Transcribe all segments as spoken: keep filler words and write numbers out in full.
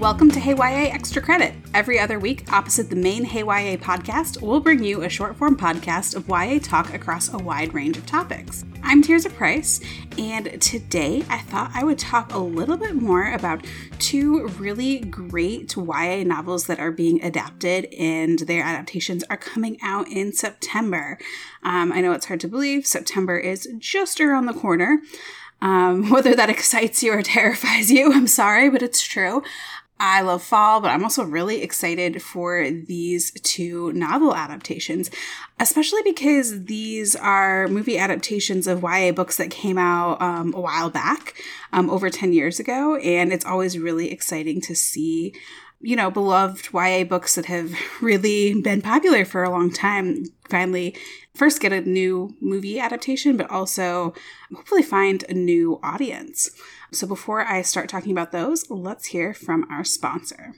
Welcome to Hey Y A Extra Credit. Every other week, opposite the main Hey Y A podcast, we'll bring you a short-form podcast of Y A talk across a wide range of topics. I'm Tirza Price, and today I thought I would talk a little bit more about two really great Y A novels that are being adapted, and their adaptations are coming out in September. Um, I know it's hard to believe. September is just around the corner. Um, whether that excites you or terrifies you, I'm sorry, but it's true. I love fall, but I'm also really excited for these two novel adaptations, especially because these are movie adaptations of Y A books that came out um, a while back, um, over ten years ago, and it's always really exciting to see, you know, beloved Y A books that have really been popular for a long time finally first get a new movie adaptation, but also hopefully find a new audience. So before I start talking about those, let's hear from our sponsor.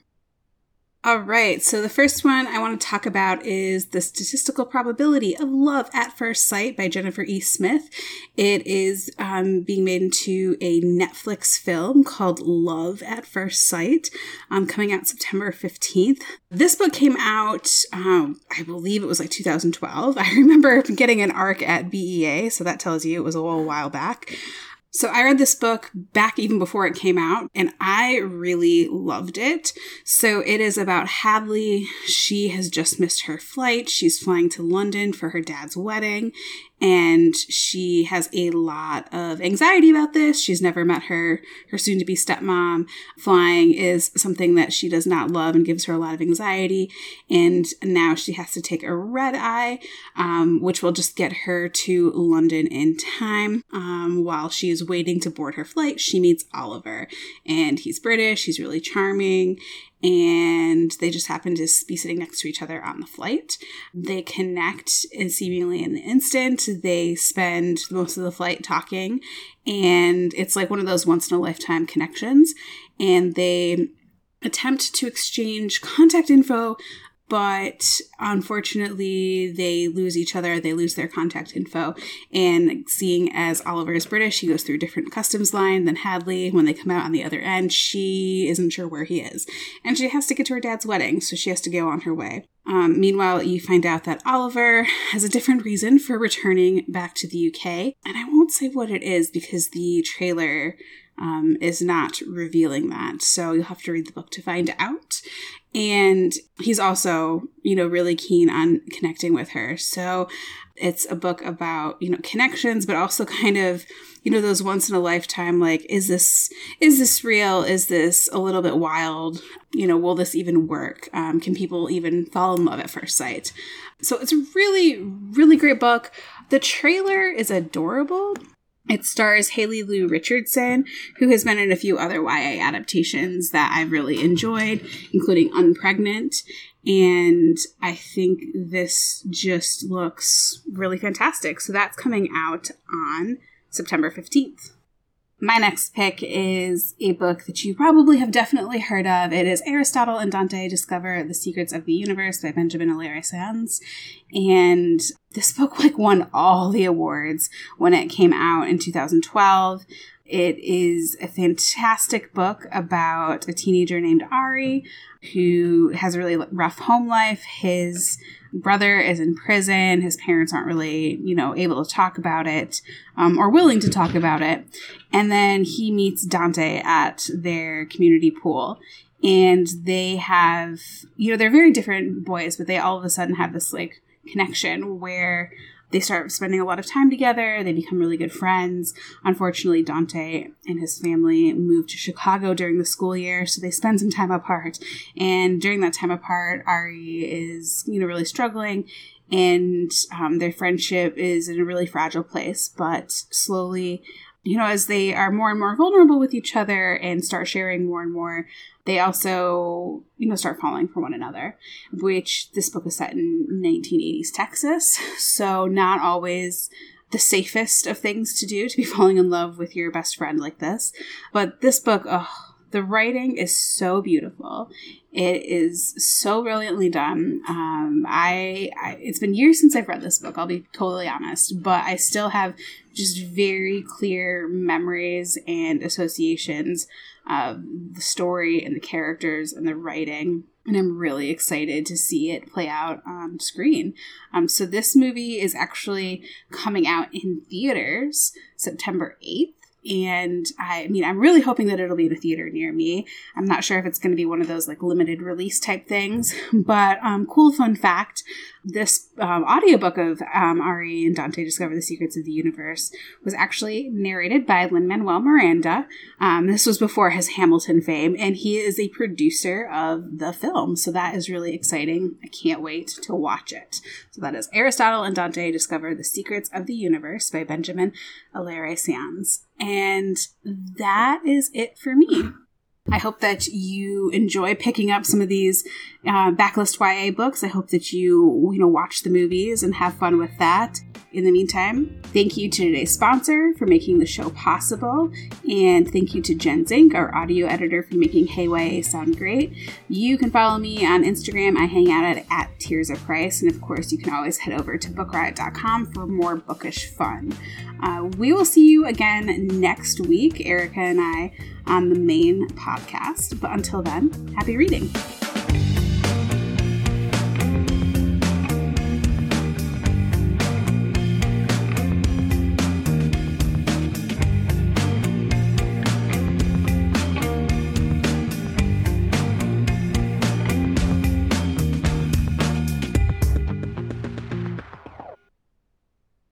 All right, so the first one I want to talk about is The Statistical Probability of Love at First Sight by Jennifer E. Smith. It is um, being made into a Netflix film called Love at First Sight, um, coming out September fifteenth. This book came out, um, I believe it was like two thousand twelve. I remember getting an ARC at B E A, so that tells you it was a little while back. So I read this book back even before it came out, and I really loved it. So it is about Hadley. She has just missed her flight. She's flying to London for her dad's wedding, and she has a lot of anxiety about this. She's never met her, her soon-to-be stepmom. Flying is something that she does not love and gives her a lot of anxiety, and now she has to take a red eye, um, which will just get her to London in time. Um, while she is waiting to board her flight, she meets Oliver, and he's British, he's really charming, and they just happen to be sitting next to each other on the flight. They connect seemingly in the instant. They spend most of the flight talking, and it's like one of those once-in-a-lifetime connections, and they attempt to exchange contact info, but unfortunately, they lose each other. They lose their contact info. And seeing as Oliver is British, he goes through a different customs line than Hadley. When they come out on the other end, she isn't sure where he is. And she has to get to her dad's wedding, so she has to go on her way. Um, meanwhile, you find out that Oliver has a different reason for returning back to the U K. And I won't say what it is because the trailer um, is not revealing that. So you'll have to read the book to find out. And he's also, you know, really keen on connecting with her. So it's a book about, you know, connections, but also kind of, you know, those once in a lifetime, like, is this, is this real? Is this a little bit wild? You know, will this even work? Um, can people even fall in love at first sight? So it's a really, really great book. The trailer is adorable. It stars Haley Lu Richardson, who has been in a few other Y A adaptations that I've really enjoyed, including Unpregnant. And I think this just looks really fantastic. So that's coming out on September fifteenth. My next pick is a book that you probably have definitely heard of. It is Aristotle and Dante Discover the Secrets of the Universe by Benjamin Hilaire Sands. And this book like won all the awards when it came out in two thousand twelve. It is a fantastic book about a teenager named Ari who has a really rough home life. His brother is in prison. His parents aren't really, you know, able to talk about it um, or willing to talk about it. And then he meets Dante at their community pool. And they have, you know, they're very different boys, but they all of a sudden have this like connection where they start spending a lot of time together. They become really good friends. Unfortunately, Dante and his family moved to Chicago during the school year, so they spend some time apart. And during that time apart, Ari is, you know, really struggling, and um, their friendship is in a really fragile place. But slowly, you know, as they are more and more vulnerable with each other and start sharing more and more, they also, you know, start falling for one another, which this book is set in nineteen eighties Texas. So not always the safest of things to do to be falling in love with your best friend like this. But this book, oh, the writing is so beautiful. It is so brilliantly done. Um, I, I it's been years since I've read this book, I'll be totally honest, but I still have just very clear memories and associations of the story and the characters and the writing. And I'm really excited to see it play out on screen. Um, so this movie is actually coming out in theaters September eighth. And I mean, I'm really hoping that it'll be in a theater near me. I'm not sure if it's going to be one of those like limited release type things, but um, cool fun fact, this um, audiobook of um, Ari and Dante Discover the Secrets of the Universe was actually narrated by Lin-Manuel Miranda. Um, this was before his Hamilton fame, and he is a producer of the film. So that is really exciting. I can't wait to watch it. So that is Aristotle and Dante Discover the Secrets of the Universe by Benjamin Allaire-Sands. And that is it for me. I hope that you enjoy picking up some of these uh, backlist Y A books. I hope that you, you know, watch the movies and have fun with that. In the meantime, thank you to today's sponsor for making the show possible. And thank you to Jen Zink, our audio editor, for making Hey Y A sound great. You can follow me on Instagram. I hang out at, at Tears of Price. And of course, you can always head over to book riot dot com for more bookish fun. Uh, we will see you again next week, Erica and I, on the main podcast. But until then, happy reading.